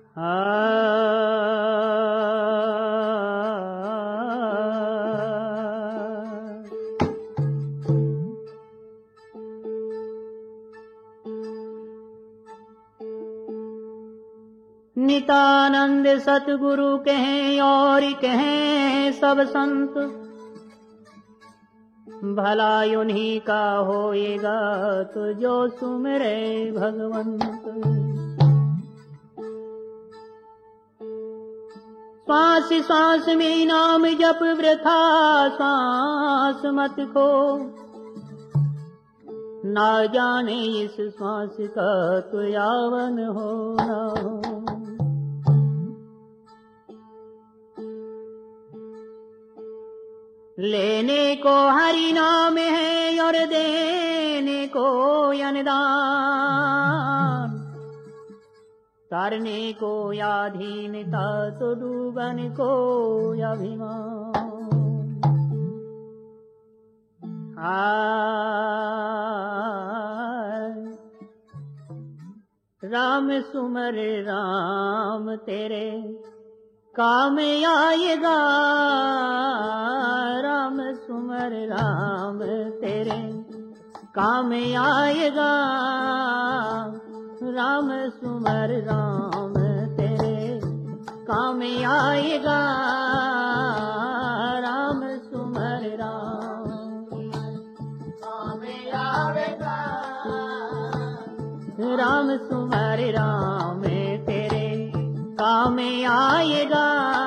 नितानंद सतगुरु कहें और कहें सब संत, भला उन्हीं का होएगा तो जो सुमिरे भगवंत। श्वास श्वास में नाम जप वृथा श्वास मत खो, ना जाने इस श्वास का तो यावन हो ना हो। लेने को हरि नाम है और देने को अनुदान, तारने को याधीनता तो डूबन को अभिमान। राम सुमर राम तेरे काम आएगा, राम सुमर राम तेरे काम आएगा, राम सुमर राम तेरे काम आएगा, राम सुमर राम काम आएगा, राम सुमर राम तेरे काम आएगा,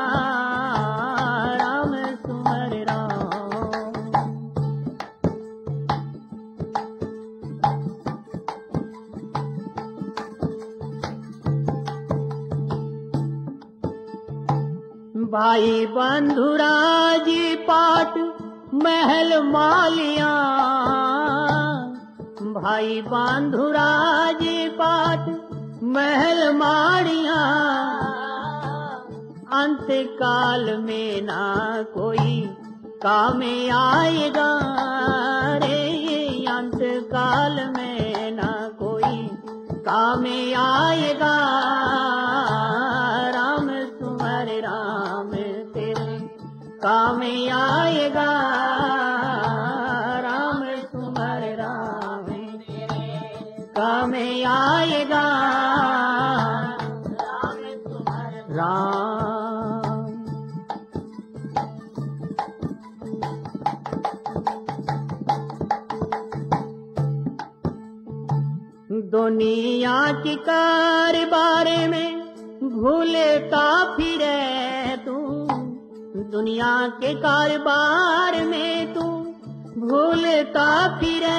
राम सुमर राम। भाई बंधुराज पाट महल मालिया, भाई बंधुराज पाट महल माड़िया, अंत काल में ना कोई काम आएगा रे, अंत काल में ना कोई काम आएगा, राम सुमर राम तेरे काम आएगा, राम सुमर राम तेरे काम आएगा, राम सुमर राम। दुनिया के कारोबार में भूलता फिरे तू, दुनिया के कारोबार में तू भूलता फिरे,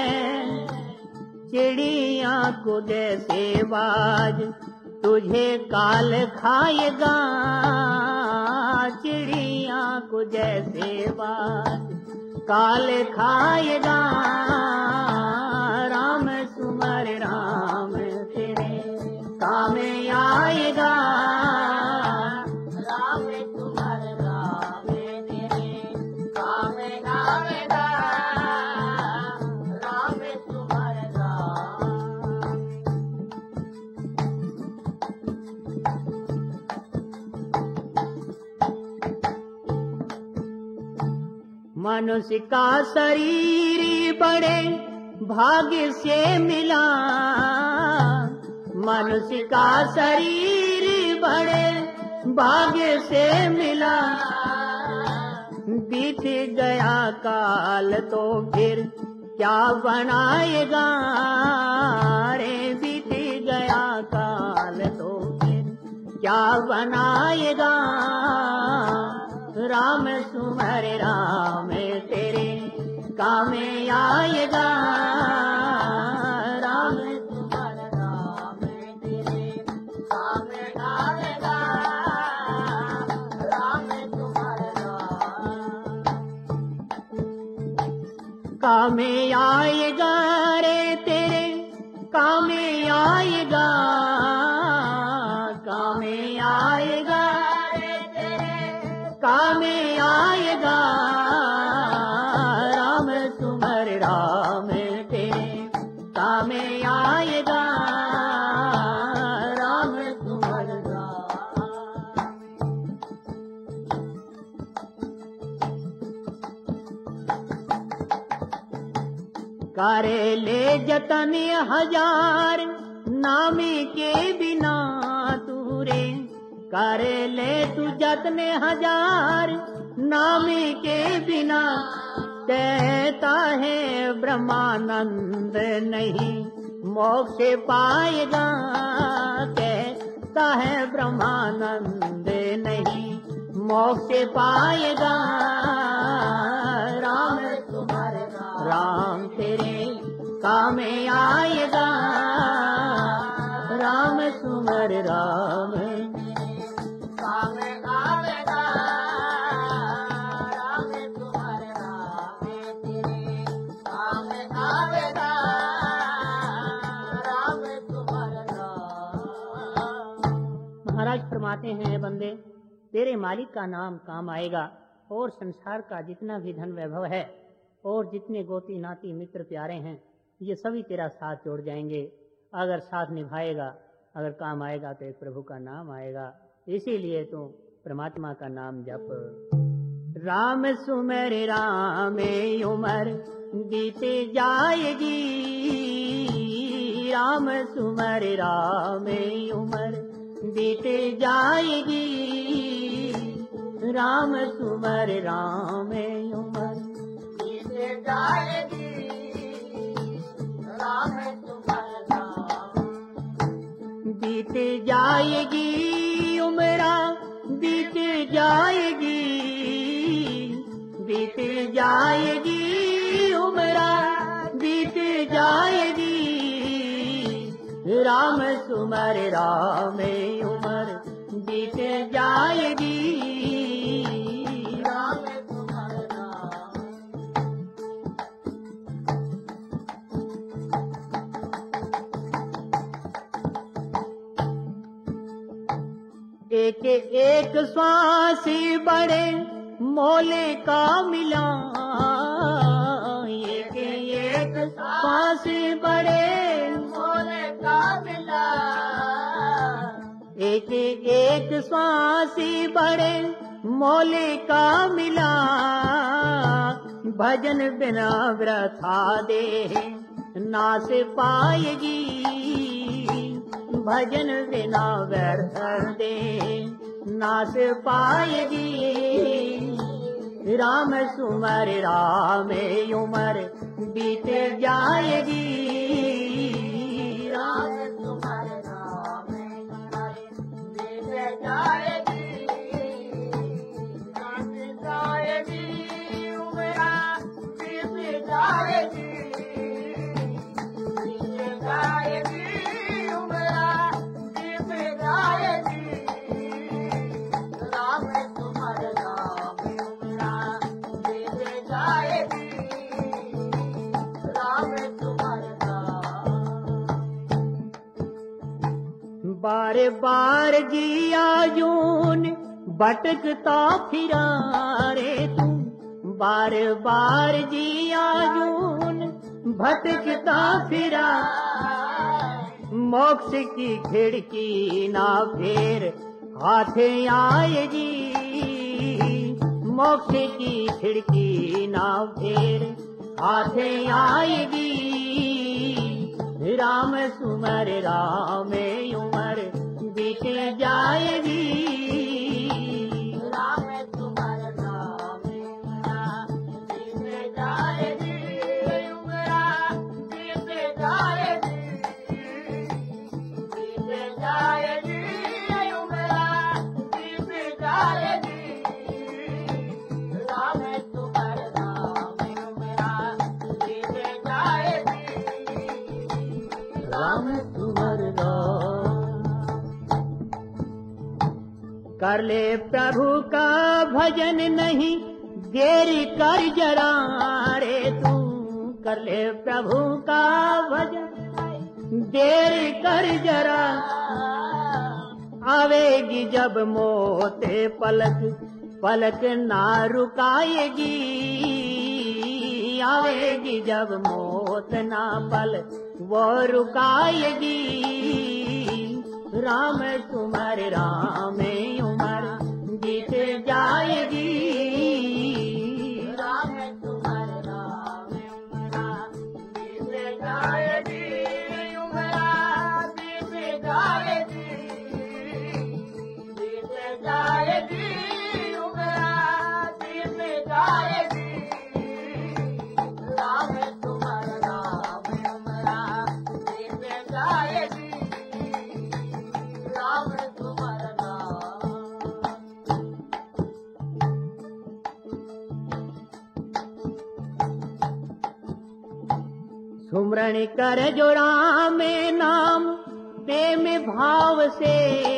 चिड़िया को जैसे बाज तुझे काल खाएगा, चिड़िया को जैसे बाज काल खाएगा, राम सुमर राम तेरे काम आएगा, राम सुमर राम तेरे काम आएगा, राम सुमर राम। मनुष्य का शरीर बड़े भाग्य से मिला, मनुष्य का शरीर बड़े भाग्य से मिला, बीत गया काल तो फिर क्या बनाएगा रे, बीत गया काल तो फिर क्या बनाएगा, राम सुमर राम तेरे काम आएगा, राम सुमर राम तेरे काम आएगा, राम सुमर राम काम आएगा रे तेरे काम आएगा, काम आएगा रे तेरे काम आएगा, राम सुमर राम तेरे काम आएगा, राम सुमर राम। करे ले जतन हजार नामी के बिना तू रे, करे ले तू जतन हजार नामी के बिना, कहता है ब्रह्मानंद नहीं मोक्ष पाएगा, कहता है ब्रह्मानंद नहीं मोक्ष पाएगा। राम तुम्हारे राम तेरे काम आएगा, राम सुमर राम काम आएगा, राम तुम्हारे राम तेरे काम आएगा, राम तुम्हारे राम। महाराज फरमाते हैं बंदे तेरे मालिक का नाम काम आएगा, और संसार का जितना भी धन वैभव है और जितने गोती नाती मित्र प्यारे हैं ये सभी तेरा साथ जोड़ जाएंगे, अगर साथ निभाएगा, अगर काम आएगा तो एक प्रभु का नाम आएगा। इसीलिए तू परमात्मा का नाम जप। राम सुमर राम उमर बीते जाएगी, राम सुमर राम उमर बीते जाएगी, राम सुमर राम उमर बीते जाएगी, राम सुमर राम बीते जाएगी, उमरा बीते जाएगी, बीते जाएगी, उमरा बीते जाएगी, राम सुमर राम उमर बीते जाएगी, राम सुमर राम। एक एक श्वास बड़े मोले का मिला, एक एक श्वास बड़े मोले का मिला, एक एक श्वास बड़े मोले का मिला, भजन बिना वृथा दे नाश पाएगी, भजन बिना व्यर्थ दे नाश पाएगी, राम सुमर राम उमर बीते जाएगी, राम सुमर राम उमर बीते जाएगी, बीते जाएगी, उमरा बीते जाएगी, बीते जाएगी, उमरा बीते जाएगी, राम सुमर राम उमरा बीते जाएगी, राम सुमर राम। बार बार जिया यून भटकता फिरा रे तू, बार बार जिया यून भटकता फिरा, मोक्ष की खिड़की ना फेर हाथ आएगी, मोक्ष की खिड़की ना फेर हाथ आएगी, राम सुमर राम उमर बीते जाएगी, राम सुमर राम उमर बीते जाएगी, उमरा बीते जाएगी, बीते जाएगी, उमरा बीते जाएगी, राम सुमर राम उमरा बीते जाएगी, राम सुमर राम। कर ले प्रभु का भजन नहीं देर कर जरा रे तू, कर ले प्रभु का भजन देर कर जरा, आवेगी जब मौत पलक पलक ना रुकाएगी, आवेगी जब मौत ना पलक वो रुकाएगी, राम सुमर राम उमर बीते जाएगी, राम सुमर राम उमर राम तुमर नाम। सुमरण कर जो राम नाम प्रेम भाव से,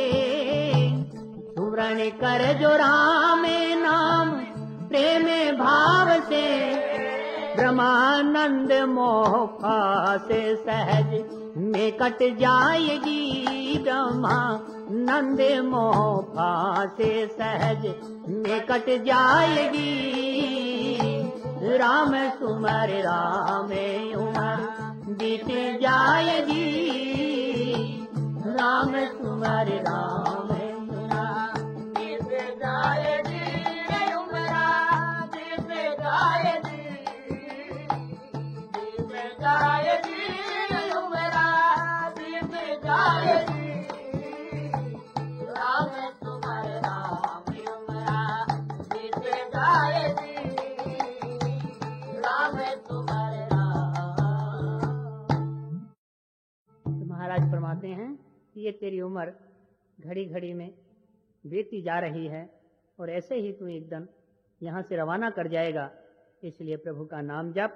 सुमरण कर जो राम नाम प्रेम भाव से, ब्रह्मानंद मोह से सहज में कट जाएगी, ब्रह्मानंद मोह से सहज में कट जाएगी। राम सुमर राम उमर बीत जाएगी, राम सुमर राम बीत जाएगी, उमरा बीत जाएगी, बीत जाएगी, उमरा बीत जाएगी। राम तुमर राम उमरा बीत जाएगी, राम तुमर राम। तो महाराज फरमाते हैं कि ये तेरी उम्र घड़ी घड़ी में बीतती जा रही है और ऐसे ही तू एकदम यहाँ से रवाना कर जाएगा, इसलिए प्रभु का नाम जप।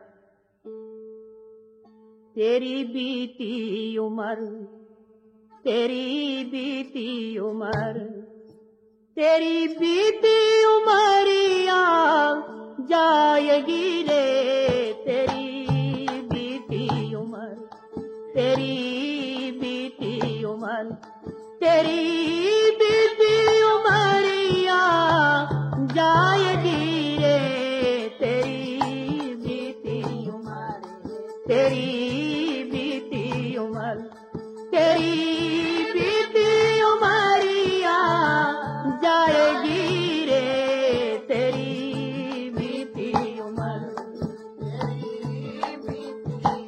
तेरी बीती उम्र, तेरी बीती उम्र, तेरी बीती उमरिया जाएगी रे, तेरी बीती उम्र, तेरी बीती उम्र, तेरी बीती उमरिया जाएगी रे, तेरी बीती उम्र, तेरी बीती उम्र, तेरी बीती उमरिया जाएगी रे, तेरी बीती उम्र, तेरी बीती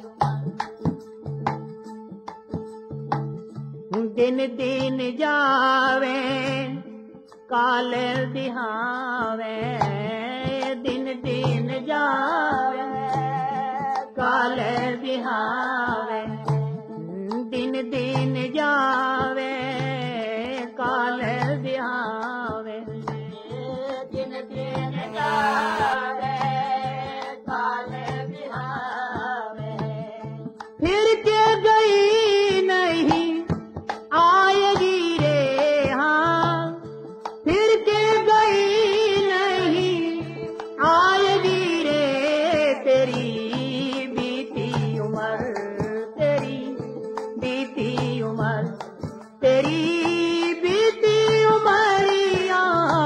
उम्र। दिन दिन जावे काल दिहावे, दिन दिन जावे काल दिहावे, दिन दिन जावे काल दिहावे, दिन दिन जावे काल बिहावे। फिर के गई नहीं आएगी रे, हाँ फिर के गई नहीं आएगी रे, तेरी बीती उम्र, तेरी बीती उम्र, तेरी बीती उमरिया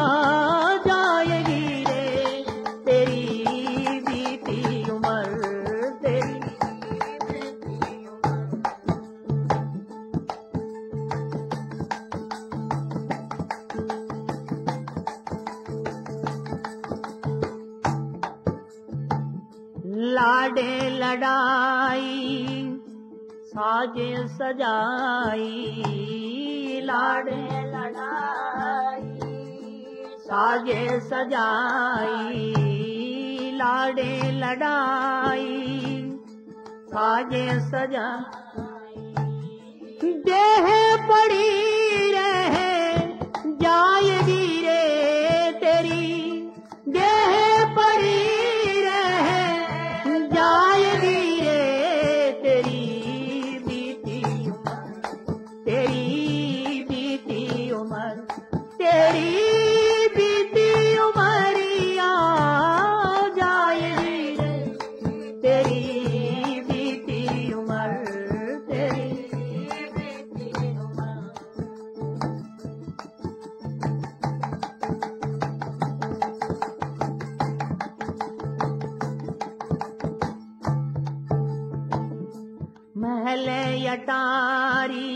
जाएगी रे, तेरी बीती उम्र, तेरी बीती उम्र। लाडे लड़ाई साजे सजाई, लाडे लड़ाई साजे सजाई, लाडे लड़ाई साजे सजा, देह पड़ी रहे जाएगी रे, तेरी देह पड़ी रहे जाएगी रे, तेरी बीती उम्र, तेरी बीती उम्र, तेरी बीती उमरिया जाएगी रे, तेरी बीती उम्र, तेरी बीती उम्र। महल अटारी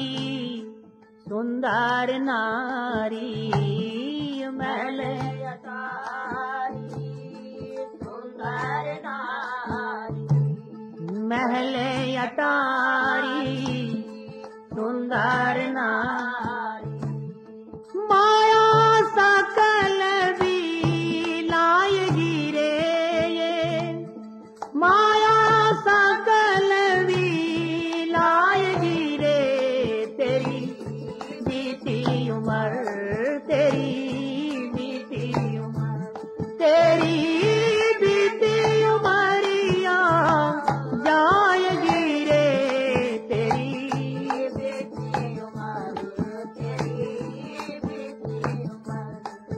सुंदर नारी, महल अटारी सुंदर नारी, महल अटारी सुंदर नारी, माया सकल भी लाएगी रे, ये माया सकल भी लाएगी रे, तेरी बीती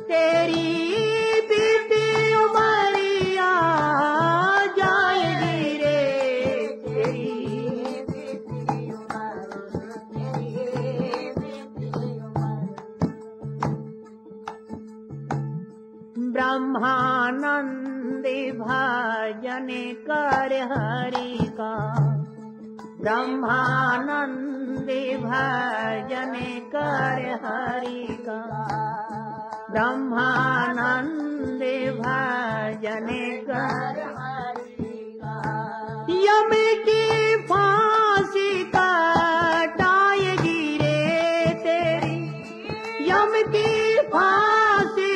तेरी बीती उमरिया जाएगी रे तेरी बीती उमर, तेरी बीती उमर। ब्रह्मानंदी भजन कर हरि का, ब्रह्मानंदी भजन कर हरि का, ब्रह्मानंदी भजन कर यम की फांसी कटाएगी रे तेरी, यम की फांसी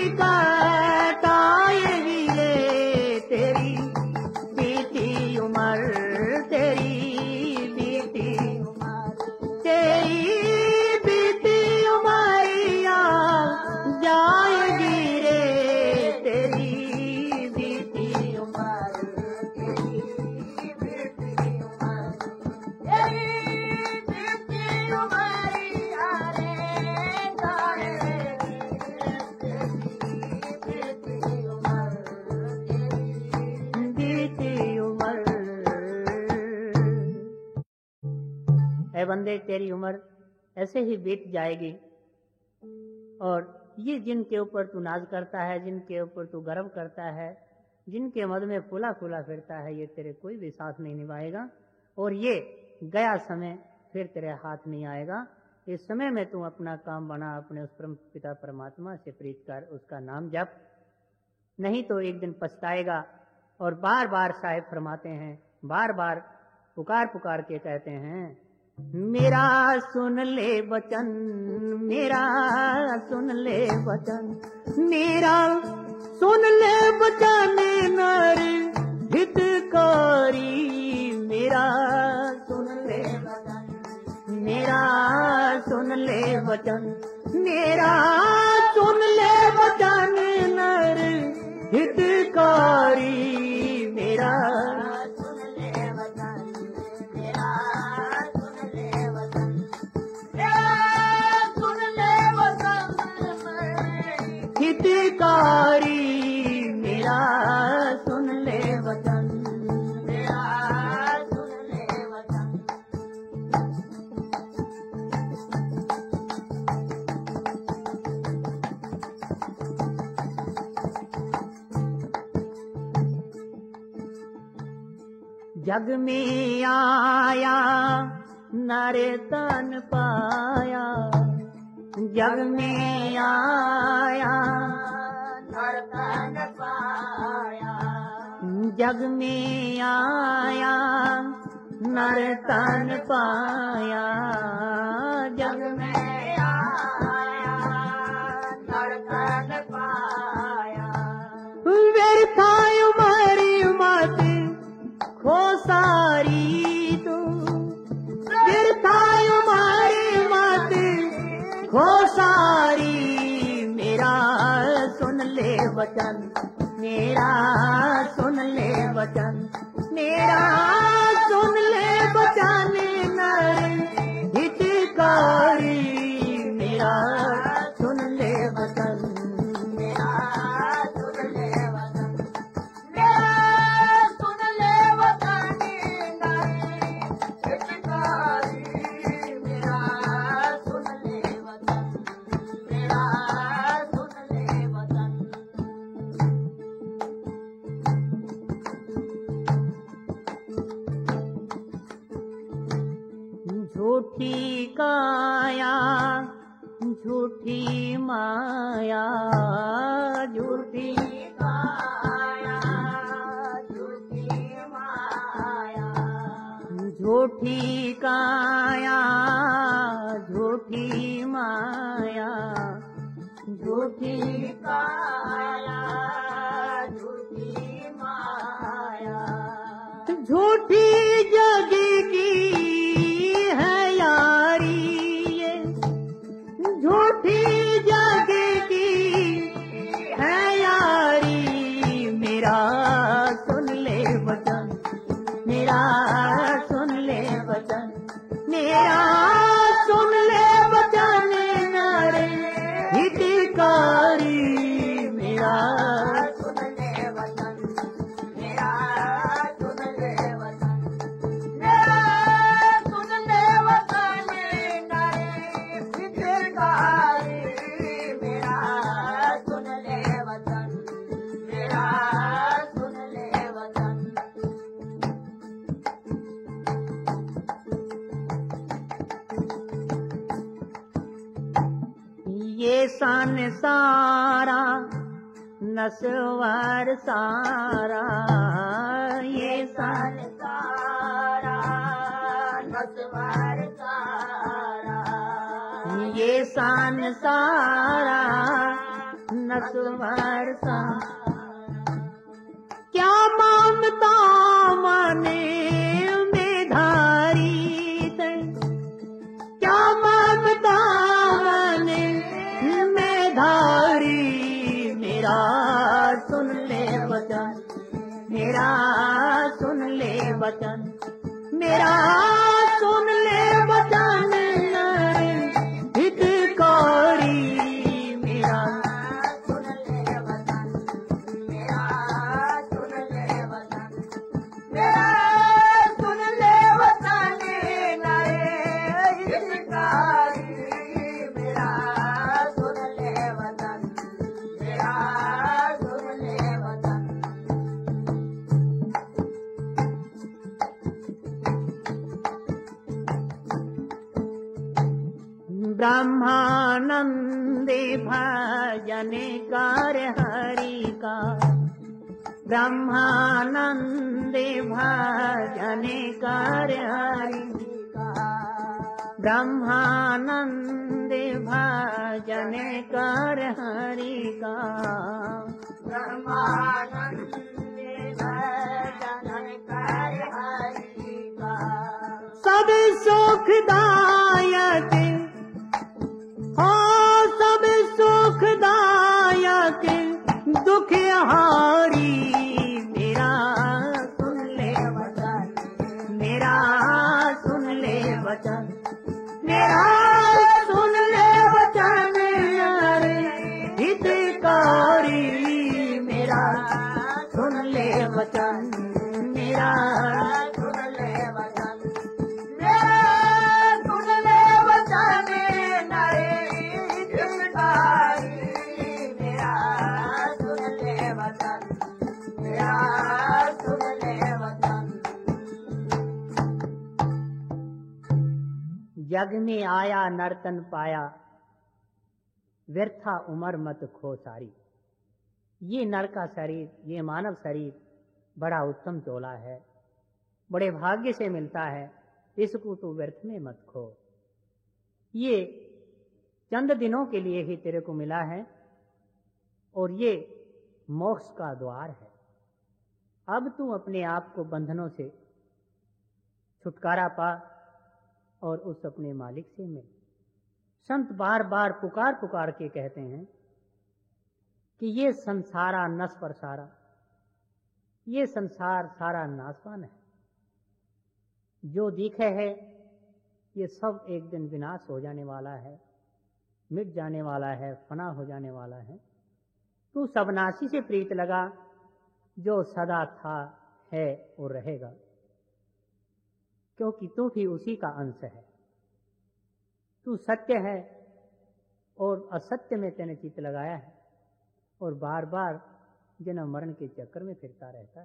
कटाएगी रे तेरी बीती उमर, तेरी बीती उमर, तेरी बीती उमरिया जाएगी रे तेरी बीती उमर, तेरी बीती उमर, तेरी बीती उमरिया रे जाएगी, तेरी बीती उमर, बीती उमर। ऐ बंदे तेरी उम्र ऐसे ही बीत जाएगी, और ये जिनके ऊपर तू नाज करता है, जिनके ऊपर तू गर्व करता है, जिनके मद में फूला फूला फिरता है, ये तेरे कोई भी साथ नहीं निभाएगा, और ये गया समय फिर तेरे हाथ नहीं आएगा। इस समय में तू अपना काम बना, अपने उस परम पिता परमात्मा से प्रीत कर, उसका नाम जप, नहीं तो एक दिन पछताएगा। और बार बार साहिब फरमाते हैं, बार बार पुकार पुकार के कहते हैं, मेरा सुन ले वचन, मेरा सुन ले वचन, मेरा सुन ले वचन नर हितकारी, मेरा सुन ले वचन, मेरा सुन ले वचन, मेरा सुन ले वचन नर हितकारी, मेरा सुन ले वचन, मेरा सुन ले वचन, मेरा सुन ले वचन, हितकारी, मेरा सुन ले वचन, मेरा सुन ले वचन। जग में आया नर तन पाया, जग में आया नर्तन पाया, जग में आया नर तन पाया, जग में आया नर्तन पाया, व्यर्था उमरी मत खो सारी तू, व्यर्था उमरी मत खो सारी, मेरा सुन ले वचन, मेरा सुन ले वचन, मेरा सुन ले वचन नर हितकारी, मेरा सुन ले वचन, मेरा सुन ले वचन, मेरा सुन ले वचन हितकारी, मेरा सुन ले वचन, मेरा सुन ले वचन। झूठी काया झूठी माया, झूठी काया झूठी माया, झूठी काया झूठी माया, झूठी काया झूठी माया, झूठी जग की है यारी ये, झूठी जग की है यारी, मेरा सुन ले वचन, मेरा सुन ले वचन, मेरा सुन ले वचन नर हितकारी, ये संसारा नस्वार सारा, ये संसारा नस्वार सारा, ये संसारा नस्वार सारा। क्या ममता माने में धारी थे, क्या ममता माने में धारी। मेरा सुन ले वचन, मेरा सुन ले वचन, मेरा सुन ले वचन हितकारी। मेरा सुन ले वचन, मेरा सुन ले वचन, मेरा सुन ले वचन हितकारी। मेरा सुन ले वचन, मेरा सुन ले वचन। ब्रह्मानंदे भजन कर हरि का, ब्रह्मानंदे भजन कर हरि का, ब्रह्मानंदे भजन कर हरि का। ब्रह्मानंदे भजन कर हरि का, सब सुखदायक हो, सब सुखदायक दुख हारी। मेरा सुन ले वचन, मेरा सुन ले वचन, मेरा सुन ले वचन हितकारी। मेरा सुन ले वचन, मेरा सुन ले वचन, मेरा सुन ले वचन हितकारी। मेरा सुन ले वचन, मेरा सुन ले वचन। जग में आया नर्तन पाया, व्यर्था उम्र मत खो सारी। ये नर का शरीर, ये मानव शरीर बड़ा उत्तम चोला है, बड़े भाग्य से मिलता है, इसको तू व्यर्थ में मत खो। ये चंद दिनों के लिए ही तेरे को मिला है और ये मोक्ष का द्वार है। अब तू अपने आप को बंधनों से छुटकारा पा और उस अपने मालिक से मिल। संत बार बार पुकार पुकार के कहते हैं कि ये संसारा नस्वर सारा, ये संसार सारा नाशवान है। जो दिखे है ये सब एक दिन विनाश हो जाने वाला है, मिट जाने वाला है, फना हो जाने वाला है। तू सबनाशी से प्रीत लगा, जो सदा था, है और रहेगा, क्योंकि तू भी उसी का अंश है। तू सत्य है और असत्य में तेने चित्त लगाया है और बार बार जन्म मरण के चक्कर में फिरता रहता है।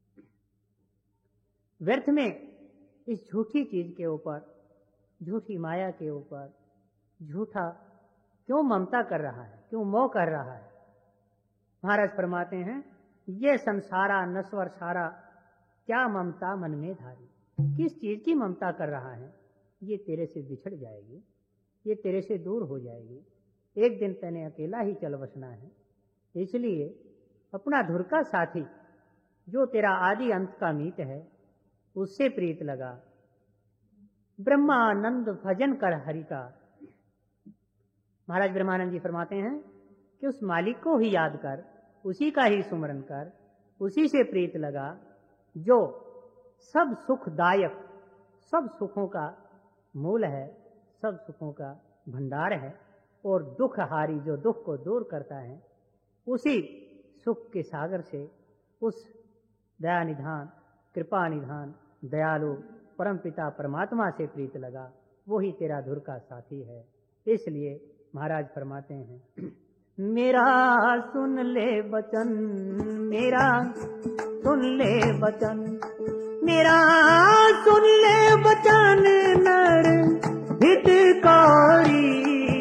व्यर्थ में इस झूठी चीज के ऊपर, झूठी माया के ऊपर झूठा क्यों ममता कर रहा है, क्यों मोह कर रहा है। महाराज फरमाते हैं, ये संसारा नश्वर सारा, क्या ममता मन में धारी। किस चीज की ममता कर रहा है, ये तेरे से बिछड़ जाएगी, ये तेरे से दूर हो जाएगी। एक दिन तेने अकेला ही चल बसना है। इसलिए अपना धुर का साथी, जो तेरा आदि अंत का मीत है, उससे प्रीत लगा। ब्रह्मानंद भजन कर हरि का। महाराज ब्रह्मानंद जी फरमाते हैं कि उस मालिक को ही याद कर, उसी का ही सुमरन कर, उसी से प्रीत लगा, जो सब सुखदायक, सब सुखों का मूल है, सब सुखों का भंडार है, और दुख हारी, जो दुख को दूर करता है। उसी सुख के सागर से, उस दया निधान, कृपा निधान, दयालु परमपिता परमात्मा से प्रीत लगा, वो ही तेरा धुर का साथी है। इसलिए महाराज फरमाते हैं, मेरा सुन ले वचन, मेरा सुन ले वचन, मेरा सुन ले वचन नर हितकारी।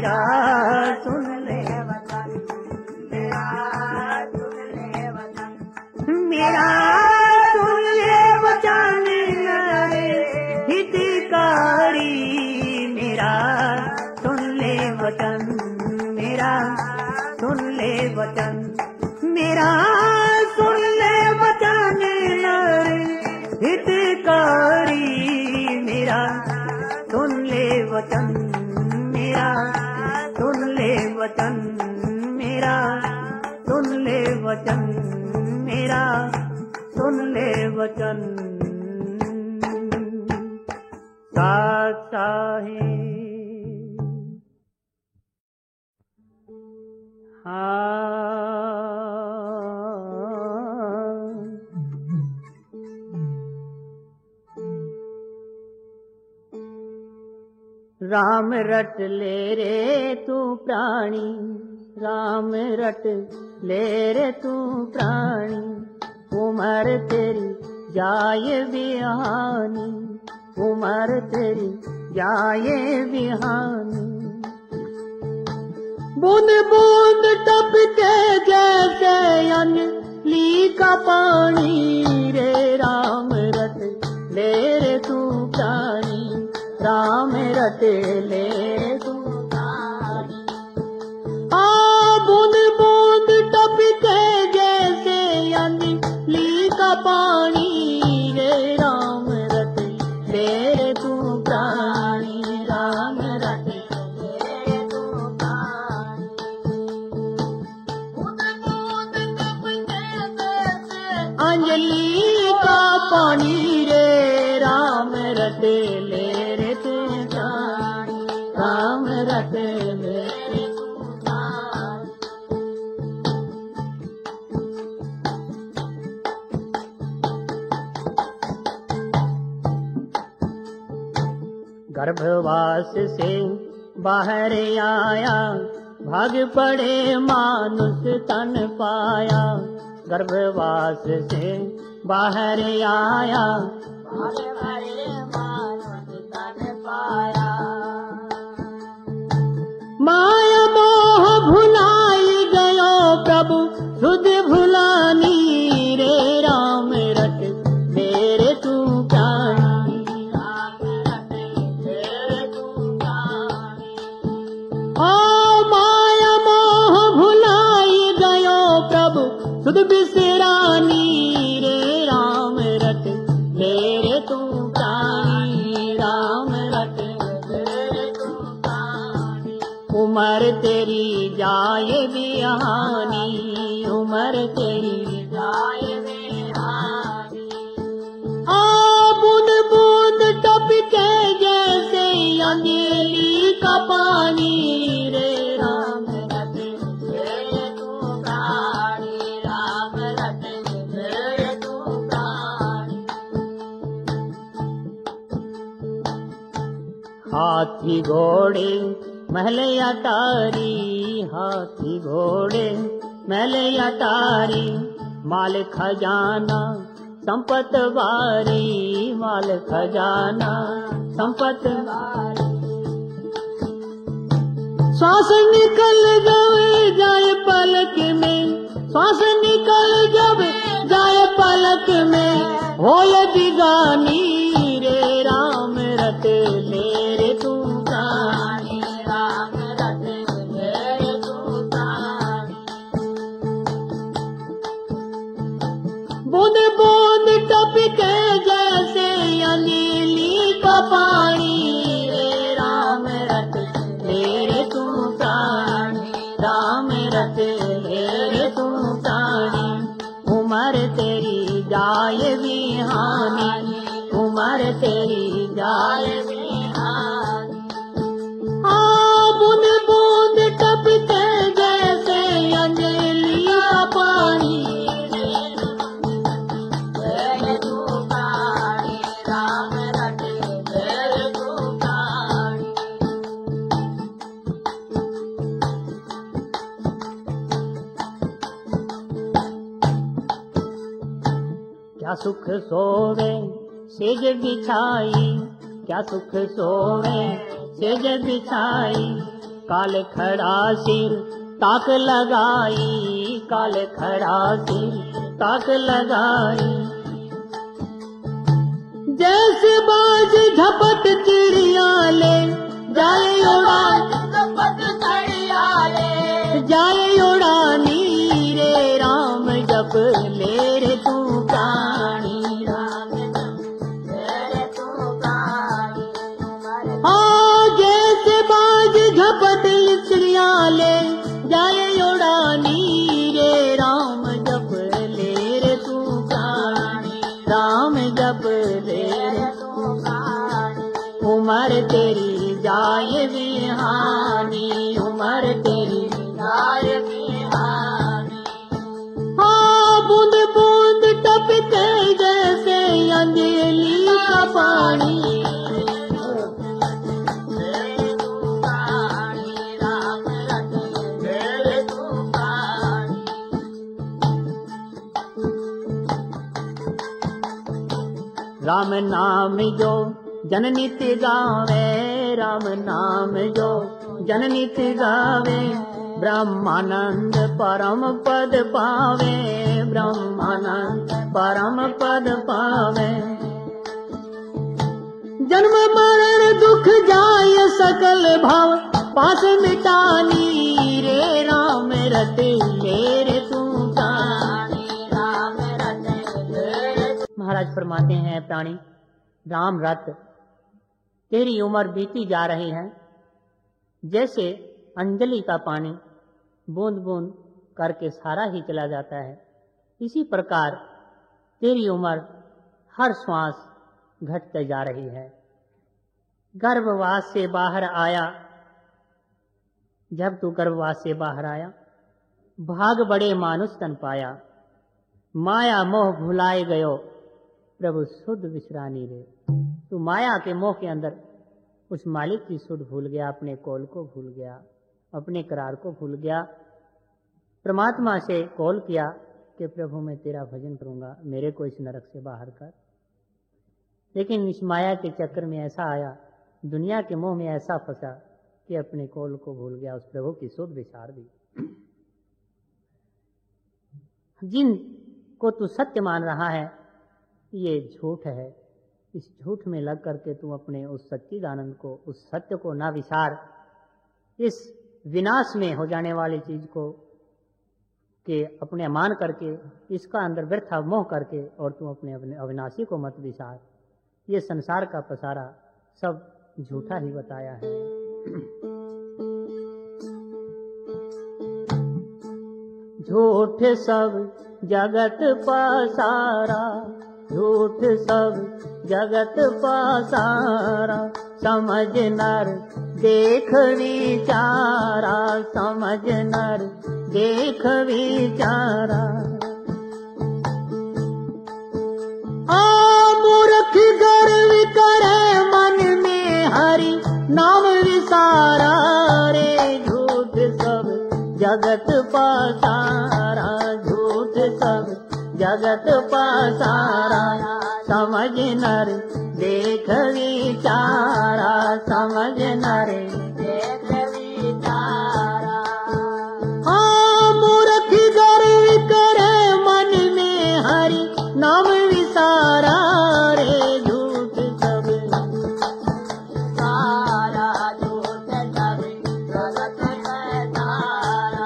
मेरा सुन ले वचन मेरा सुन ले वचन मेरा सुन ले वचन रे हितकारी मेरा सुन ले वचन मेरा सुन ले वचन मेरा सुन ले वचन रे हितकारी मेरा सुन ले वचन मेरा सुन ले वचन मेरा सुन ले वचन मेरा सुन ले वचन साचा है राम रट ले रे तू प्राणी राम रट ले रे तू प्राणी उम्र तेरी जाए बिहानी उम्र तेरी जाए बिहानी बूंद बूंद टपके जैसे अंजलि का पानी रे राम रट ले रे तू प्राणी राम रट ले रे तू प्राणी आ बूंद बूंद टपके जैसे अंजलि का पानी रे राम रट ले रे तू प्राणी राम रट अंजलि का पानी रे राम रट ले रे तू प्राणी राम रट ले रे तू प्राणी गर्भवास से बाहर आया भाग पड़े मानुष तन पाया गर्भवास से बाहर आया माया मोह भुलाई गयो प्रभु सुध भुलानी रे राम रट मेरे तू प्राणी राम रट मेरे तू प्राणी ओ माया मोह भुलाई गयो प्रभु सुध बिसरानी रे राम रट मेरे तू प्राणी राम रट मेरे तू प्राणी उम्र तेरी जाए बिहानी उम्र तेरी जाए बिहानी आ बूंद बूंद टपके जैसे अंजलि का पानी रे राम रट मेरे तू प्राणी राम रट मेरे तू प्राणी हाथी घोड़े महल अटारी हाथी घोड़े महल अटारी माल खजाना संपत वारी माल खजाना संपत वारी श्वास निकल जाए पलक में श्वास निकल जब जाए पलक में होय दिगानी रे राम रट ले रे तू प्राणी राम रट ले रे तू प्राणी बूंद बूंद टपके जैसे अंजलि का पानी रे राम रट ले रे तू प्राणी राम रट ले रे तू प्राणी उम्र तेरी जाए बिहानी उम्र तेरी जाए बिहानी आ बूंद बूंद टपके जैसे अंजलि का पानी रे तू प्राणी राम रट ले तू प्राणी क्या सुख सोवे सेज बिछाई क्या सुख सोवे सेज बिछाई काल खड़ा सिर ताक लगाई, काल खड़ा सिर ताक लगाई। जैसे बाज झपट चिड़िया ले जाए उड़ान, झपट चिड़िया ले जाए उड़ानी रे राम जप ले रे तू प्राणी। राम तेरे तू प्राणी। हाँ जैसे बाज झपट चिड़िया ले जाए उड़ानी रे राम जप ले रे तू प्राणी, राम जप ले रे तू प्राणी। उमर तेरी जाए बिहानी, उमर तेरी जाए बिहानी। हाँ बूंद बूंद टपके जैसे अंजलि का पानी। तेरे तू प्राणी। राम तेरे तू प्राणी। राम नाम जो जन नित्य गावे, राम नाम जो जन नित्य गावे, ब्रह्मानंद परम पद पावे, ब्रह्मानंद परम पद पावे। जन्म मरण दुख जाय सकल भाव, पास मिटानी रे राम रते ले रे तू प्राणी। राम तेरे महाराज फरमाते हैं प्राणी राम रत तेरी उम्र बीती जा रही है, जैसे अंजलि का पानी बूंद बूंद करके सारा ही चला जाता है, इसी प्रकार तेरी उम्र हर श्वास घटते जा रही है। गर्भवास से बाहर आया, जब तू गर्भवास से बाहर आया, भाग बड़े मानुष तन पाया, माया मोह भुलाए गयो, प्रभु शुद्ध विश्रानी रे। तू माया के मोह के अंदर उस मालिक की सुध भूल गया, अपने कौल को भूल गया, अपने करार को भूल गया। परमात्मा से कौल किया कि प्रभु मैं तेरा भजन करूंगा, मेरे को इस नरक से बाहर कर। लेकिन इस माया के चक्कर में ऐसा आया, दुनिया के मोह में ऐसा फंसा कि अपने कौल को भूल गया, उस प्रभु की सुध विचार दी। जिन को तू सत्य मान रहा है ये झूठ है, इस झूठ में लग करके तू अपने उस सच्चिदानंद को, उस सत्य को ना विचार, इस विनाश में हो जाने वाली चीज को के अपने मान करके, इसका अंदर व्यर्थ मोह करके, और तू अपने अविनाशी को मत विचार। ये संसार का पसारा सब झूठा ही बताया है। झूठ सब जगत पसारा, झूठ सब जगत पसारा, समझ नर देख विचारा, समझ नर देख विचारा। मूर्ख गर्व करे मन में हरि नाम विसारा रे, झूठ सब जगत पसारा, झूठ सब जगत पसारा, समझ नर देख विचारा, समझ नर देख विचारा। हाँ मूर्ख गर्व करे मन में हरि नाम विसारा रे, झूठ सब सारा झूठ सब जगत पसारा।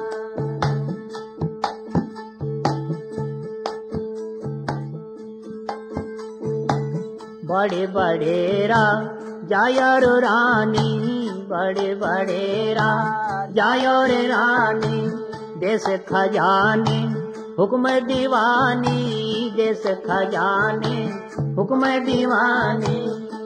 बड़े बड़े जायर रानी, बड़े बड़े जायर रानी, देश खजाने हुक्म दीवानी, देश खजाने हुक्म दीवानी।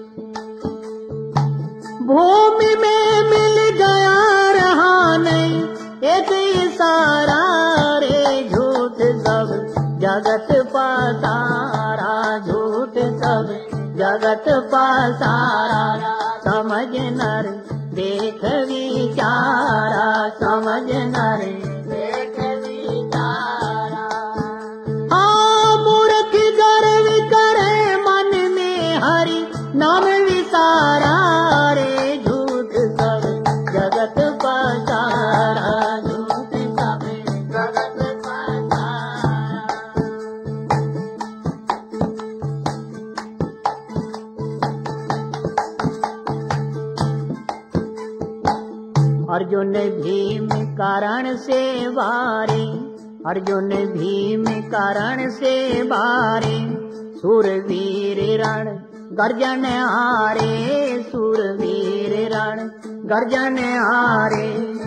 भूमि में मिल गया रहा नहीं एक इशारा रे, झूठ सब जगत पसारा, झूठ सब जगत पसारा, समझ नर देख विचारा, समझ नर देख विचारा। मूर्ख गर्व करे मन में हरि नाम विसारा रे, झूठ सब जगत अर्जुन भीम कारण से वारे, अर्जुन भीम कारण से वारे, सूरवीर रण गर्जन हारे, सूरवीर रण गर्जन हारे।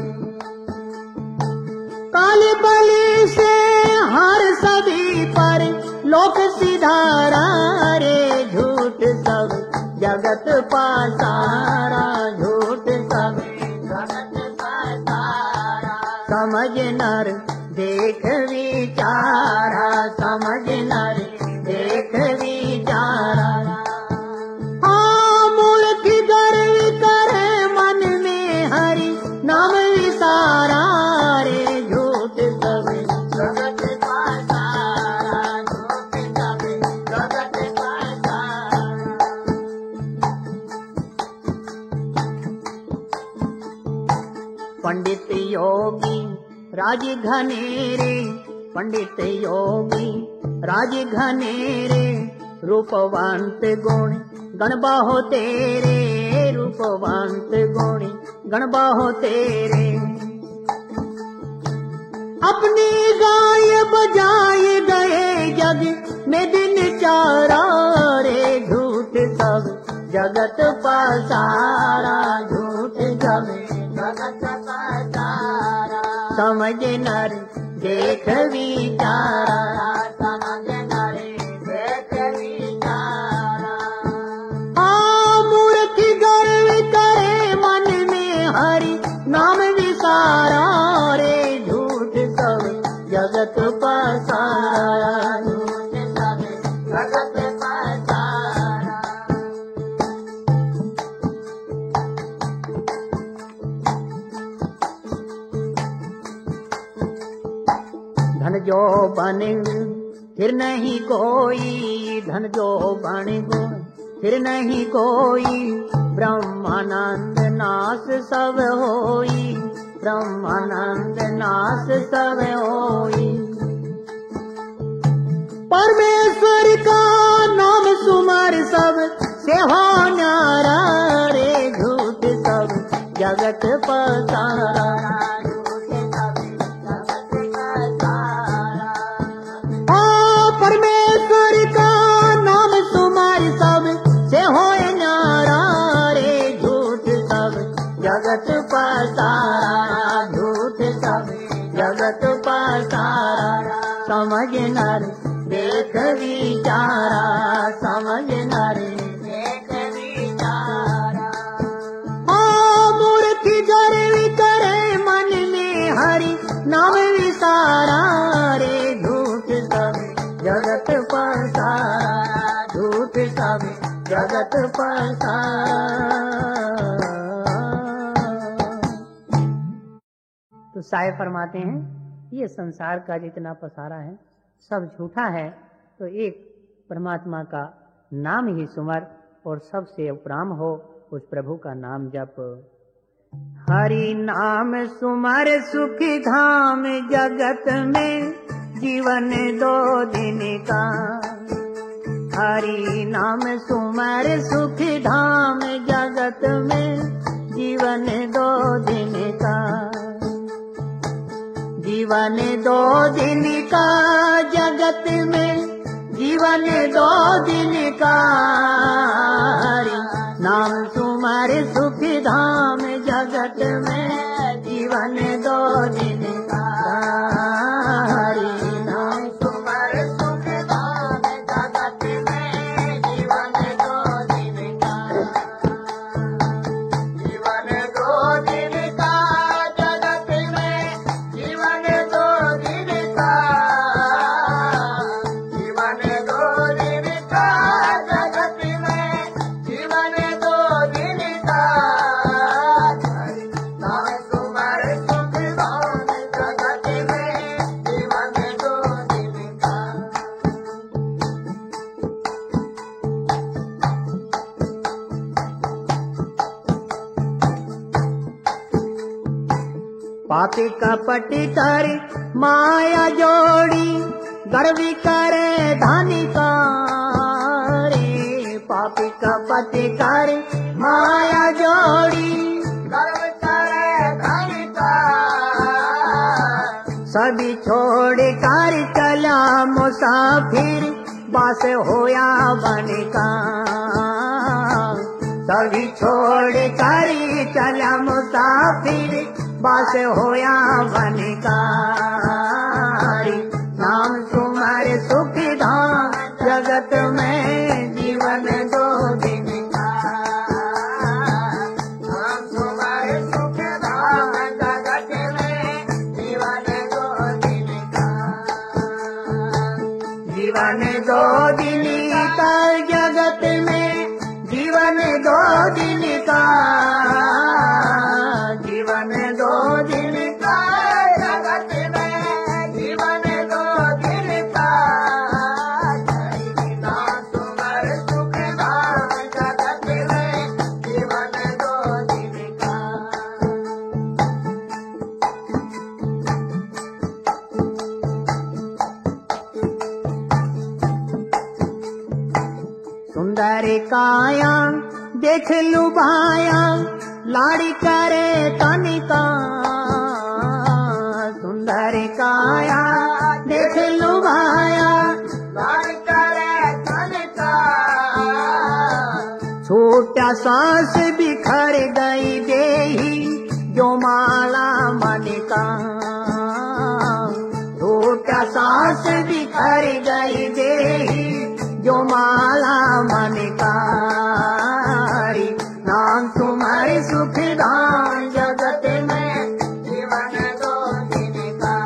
काल बलि से हर सभी पर लोक सिधारा रे, झूठ सब जगत पासारा, झूठ सब जगत पासारा। समझ नर देख विचारा, समझ नर देख विचारा। हाँ मूर्ख गर्व करे मन में हरि नाम विसारा रे, झूठ सब जगत पासारा, झूठ सब जगत पासारा। पंडित योगी राज घनेरे, पंडित योगी राज घनेरे, रूपवंत गुण गण बाहो तेरे, रूपवंत गुण गण बाहो तेरे। अपनी गाय बजाए गए जग में दिन चारा रे, झूठ सब जगत पासारा, झूठ सब जगत पासारा। समझ नर देख विचारा, समझ नर देख विचारा। मूर्ख गर्व करे मन में हरि नाम विसारा रे, झूठ सब जगत पासारा, झूठ सब जगत पासारा। धन जो बन फिर नहीं कोई, धन जो बन गुण फिर नहीं कोई, ब्रह्मानंद नाश सब होई, ब्रह्मानंद नाश सब होई। परमेश्वर का नाम सुमर सब से हो न्यारा रे, झूठ सब जगत पसारा, परमेश्वर का नाम सुमर सब से होए न्यारा रे, झूठ सब जगत पसारा, झूठ सब जगत पसारा। समझ नर देख विचारा, समझ नर देख विचारा। मूर्ख गर्व करे मन में हरि नाम विसारा रे, झूठ सब जगत पसारा, झूठ सब जगत पसारा। तो साहिब फरमाते हैं ये संसार का जितना पसारा है सब झूठा है, तो एक परमात्मा का नाम ही सुमर और सबसे उपराम हो उस प्रभु का नाम जप। हरि नाम सुमर सुख धाम जगत में जीवन 2 दिन का, हरि नाम सुमर सुख धाम जगत में जीवन 2 दिन का, जीवन 2 दिन का जगत में जीवन 2 दिन का, हरि नाम सुमर सुख धाम जगत में जीवन 2 दिन का, हरि नाम सुमर सुख धाम जगत में जीवन 2 दिन का, जीवन 2 दिन का जगत में जीवन 2 दिन का, जीवन 2 दिन का जगत में जीवन 2 दिन का, नाम सुमर सुख धाम जगत में जीवन 2 दिन का। पापी कपट कर माया जोड़ी गर्वी करे धनी का रे, पापी कपट कर माया जोड़ी गर्व करे धनी सभी छोड़ कर चला मुसाफिर बास होया वन का। सभी छोड़ कर चला मुसाफिर बास होया वन का। नाम तुम्हारे सुख धाम जगत में जीवन दो दिन का। नाम तुम्हारे सुख धाम जगत में जीवन दो दिन का। जीवन दो दिन का जगत में जीवन दो दिन का। जीवन दो दिन का जगत में जीवन दो दिन का। नाम तुम्हारे सुख धाम जगत में जीवन दो दिन का। सुंदर काया देख लुभाया लाड़ी करे तनिका। सुंदर काया देख लुभाया लाड़ी करे तनिका। छोटा सांस बिखर गई देही जो माला मन का। छोटा सांस बिखर गई देही जो माला मन का। नाम तुम्हारे सुख धाम जगत में जीवन दो दिन का।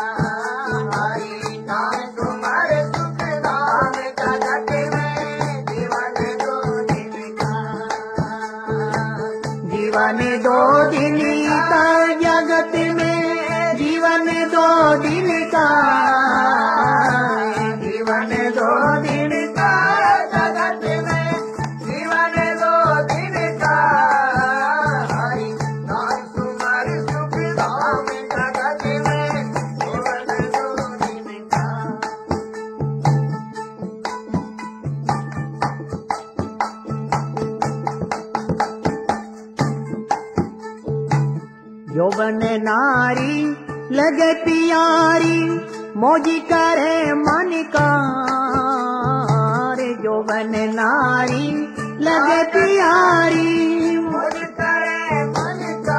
नाम तुम्हारे सुख धाम जगत में जीवन दो दिन का। जीवन दो दिन का जगत में जीवन दो दिन का। जीवन दो दिन का जगत में जीवन दो दिन का। नाम तुम्हारे सुख धाम जगत में जीवन दो दिन का। यौवन नारी लगे प्यारी मौजी करे मन का। यौवन नारी लगे प्यारी मौज करे मन का।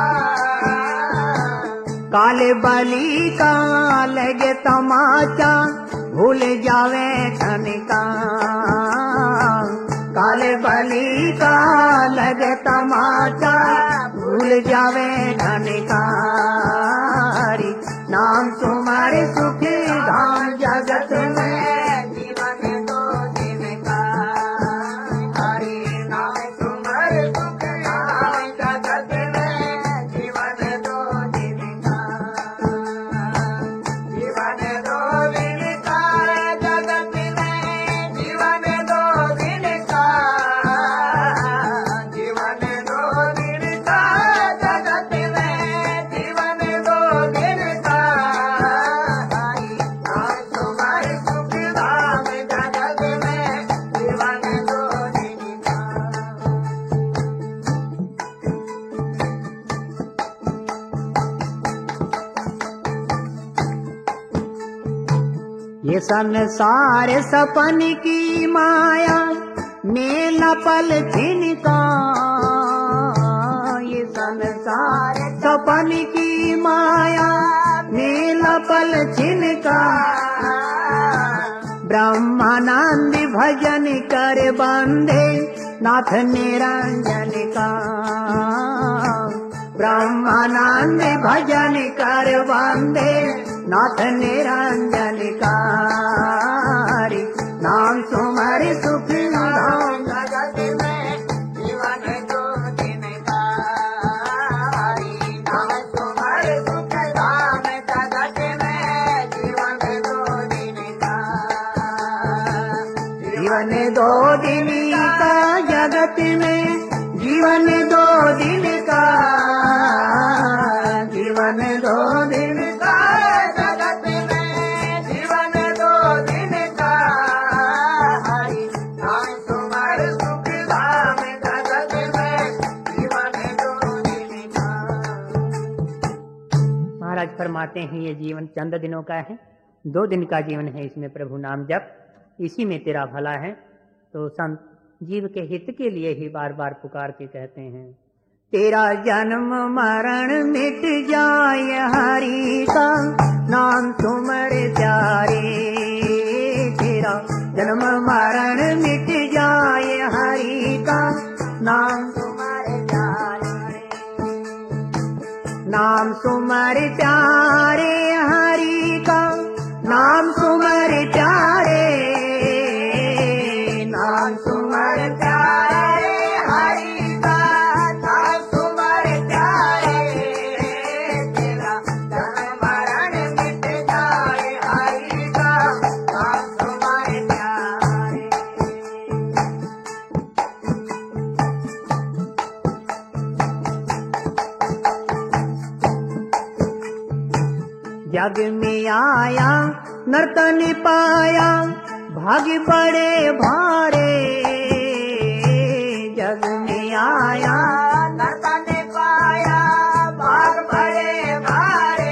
काले बली का लगे तमाचा भूल जावे धन का। काले बली का लगे तमाचा भूल जावे धन का। नाम तुम्हारे सुख धाम जगत में जीवन दो दिन का। हरि नाम तुम्हारे सुख धाम जगत में जीवन दो दिन का। जीवन दो दिन का जगत में जीवन दो दिन का। जीवन दो दिन का जगत में जीवन दो दिन का। नाम तुम्हारे सुख धाम जगत में जीवन दो दिन का। ये संसार सपन की माया मेला पल छिनका। ये संसार सपन की माया मेला पल छिनका। ब्रह्मानंद भजन कर बंदे नाथ निरंजन का। ब्रह्मानंद भजन कर बंदे नाथ निरंजन का। नाम तुम्हारे सुख धाम जगत में जीवन दो दिन का। नाम तुम्हारे सुख धाम जगत में जीवन दो दिन का। जीवन दो दिन का जगत में जीवन दो दिन का। जीवन दो दिन का जगत में जीवन दो दिन का। नाम तुम्हारे सुख धाम जगत में जीवन दो दिन का। महाराज फरमाते हैं ये जीवन चंद दिनों का है, 2 दिन का जीवन है, इसमें प्रभु नाम जप, इसी में तेरा भला है। तो संत जीव के हित के लिए ही बार बार पुकार के कहते हैं, तेरा जन्म मरण मिट जाए हरि का नाम सुमर प्यारे, तेरा जन्म मरण मिट जाए हरि का नाम सुमर प्यारे, नाम सुमर प्यारे हरि का नाम सुमर प्यारे, नाम सुमर प्यारे हरि का नाम सुमर प्यारे, तेरा जन्म मरण मिट जाए हरि का नाम सुमर प्यारे। जग में आया नर्तन पाया भाग्य बड़े भारे, जग में आया नर्तन पाया भाग्य बड़े भारे,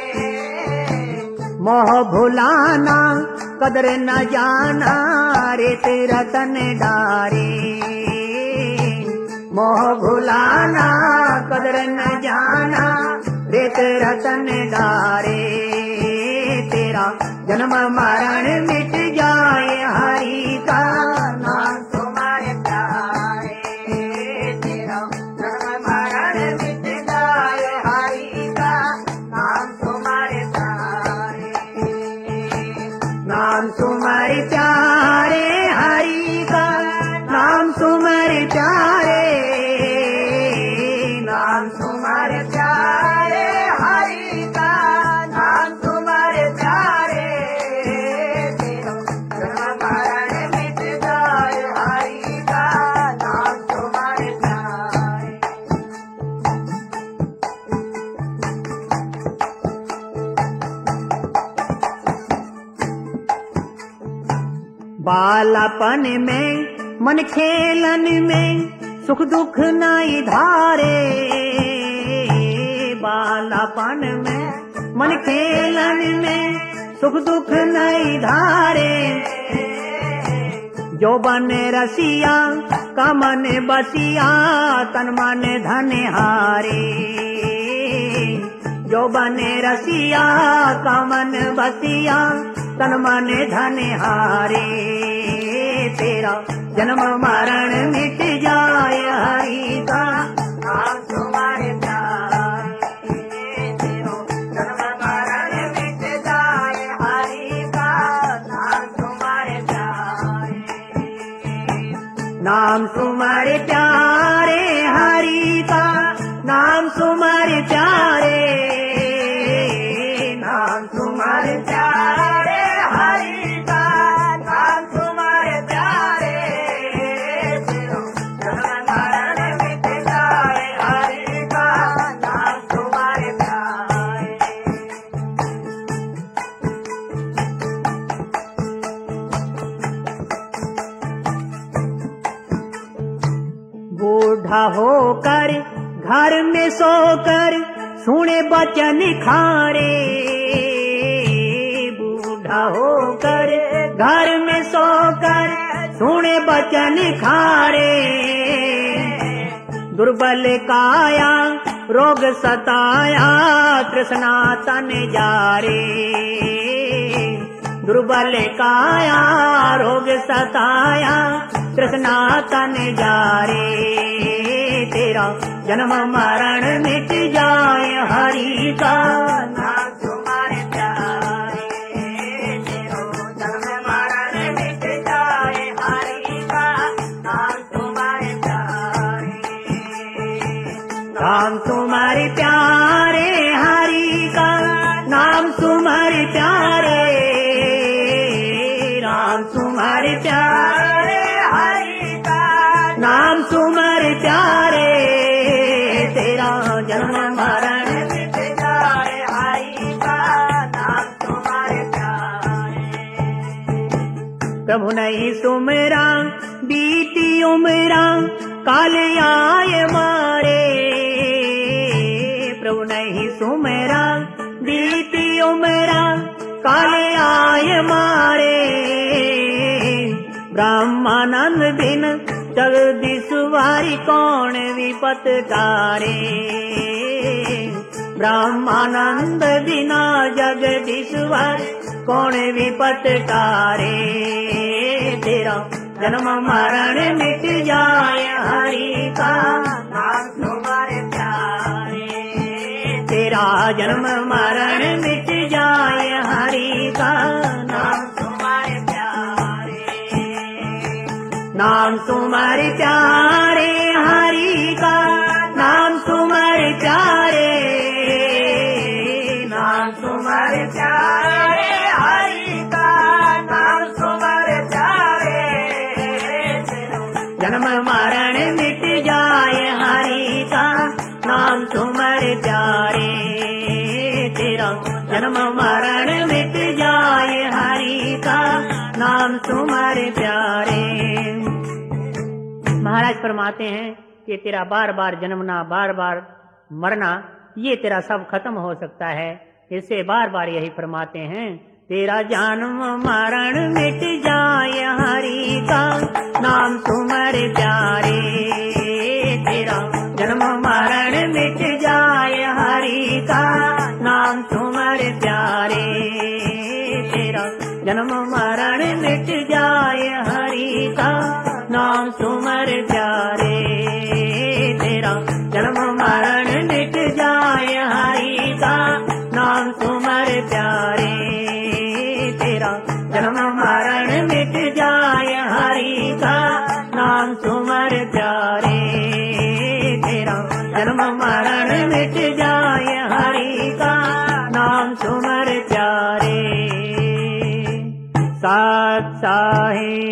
मोह भुलाना कदर न जाना रेत रतन डारे, मोह भुलाना कदर न जाना रेत रतन डारे, तेरा जन्म मरण मिट जाए हरि का नाम सुमर प्यारे, तेरा जन्म मरण मिट जाए हरि का नाम सुमर प्यारे, नाम सुमर प्यारे हरि का नाम सुमर प्यारे, नाम सुमर प्यारे हरि का नाम सुमर प्यारे, तेरा जन्म मरण मिट जाए हरि का नाम सुमर प्यारे। बालापन में मन खेलन में सुख दुख नहीं धारे, बालापन में मन खेलन में सुख दुख नहीं धारे, जो बन रसिया का मन बसिया तन मन धन हारे, जो बन रसिया का मन बसिया तन मन धन हारे, तेरा जन्म मरण मिट जाए हरि का नाम सुमर प्यारे, तेरा जन्म मरण मिट जाए हरि का नाम सुमर प्यारे, नाम सुमर प्यारे हरि का नाम सुमर प्यारे, नाम सुमर प्यारे हरि का नाम सुमर प्यारे, तेरा जन्म मरण मिट जाए हरि का नाम सुमर प्यारे। बूढ़ा होकर घर में सोकर सुने बचन खारे, बूढ़ा होकर घर में सोकर सुने बचन खारे, दुर्बल काया रोग सताया तृष्णा तन जारे, दुर्बल काया रोग सताया तृष्णा तन जारे, तेरा जन्म मरण मिट जाए हरि का नाम सुमर प्यारे, तेरा जन्म मरण मिट जाए हरि का नाम सुमर प्यारे, नाम सुमर प्यारे हरि का नाम सुमर प्यारे, नाम सुमर प्यारे हरि का नाम सुमर प्यारे, तेरा जन्म मरण मिट जाए हरि का नाम सुमर प्यारे। प्रभु नहीं सुमरा बीती उमरा काल आए मारे, प्रभु नहीं सुमरा उमरा काले आय मारे, ब्रह्मानंद बिन जगदीश्वरी कौन विपत तारे, ब्रह्मानंद बिना जगदीश्वर कौन विपत तारे, तेरा जन्म मरण मिट जाए हरि का नाम तुम्हारे प्यारे, तेरा जन्म मरण मिट जाए हरि का नाम तुम्हारे प्यारे, नाम तुम्हारे प्यारे हरि का नाम तुम्हारे प्यारे, नाम तुम्हारे प्यारे हरि का नाम तुम्हारे प्यारे, जन्म मरण मिट जाए हरि का नाम तुम्हारे प्यारे, तेरा जन्म मरण मिट जाए हरि का नाम तुम्हारे प्यारे। महाराज फरमाते हैं कि तेरा बार बार जन्मना, बार बार मरना, ये तेरा सब खत्म हो सकता है। इससे बार बार यही फरमाते हैं, तेरा जन्म मरण मिट जाए हरि का नाम तुम्हारे प्यारे, तेरा जन्म मरण मिट जाए हरि का नाम तुम्हारे प्यारे, तेरा जन्म मरण मिट जाए हरि का नाम तुम्हारे प्यारे, तेरा जन्म मरण मिट जाए हरि का नाम तुम्हारे प्यारे, तेरा जन्म मरण मिट जाए हरि का नाम तुम्हारे प्यारे, तेरा जन्म मरण मिट जाए हरि का नाम तुम्हारे प्यारे। सात साहे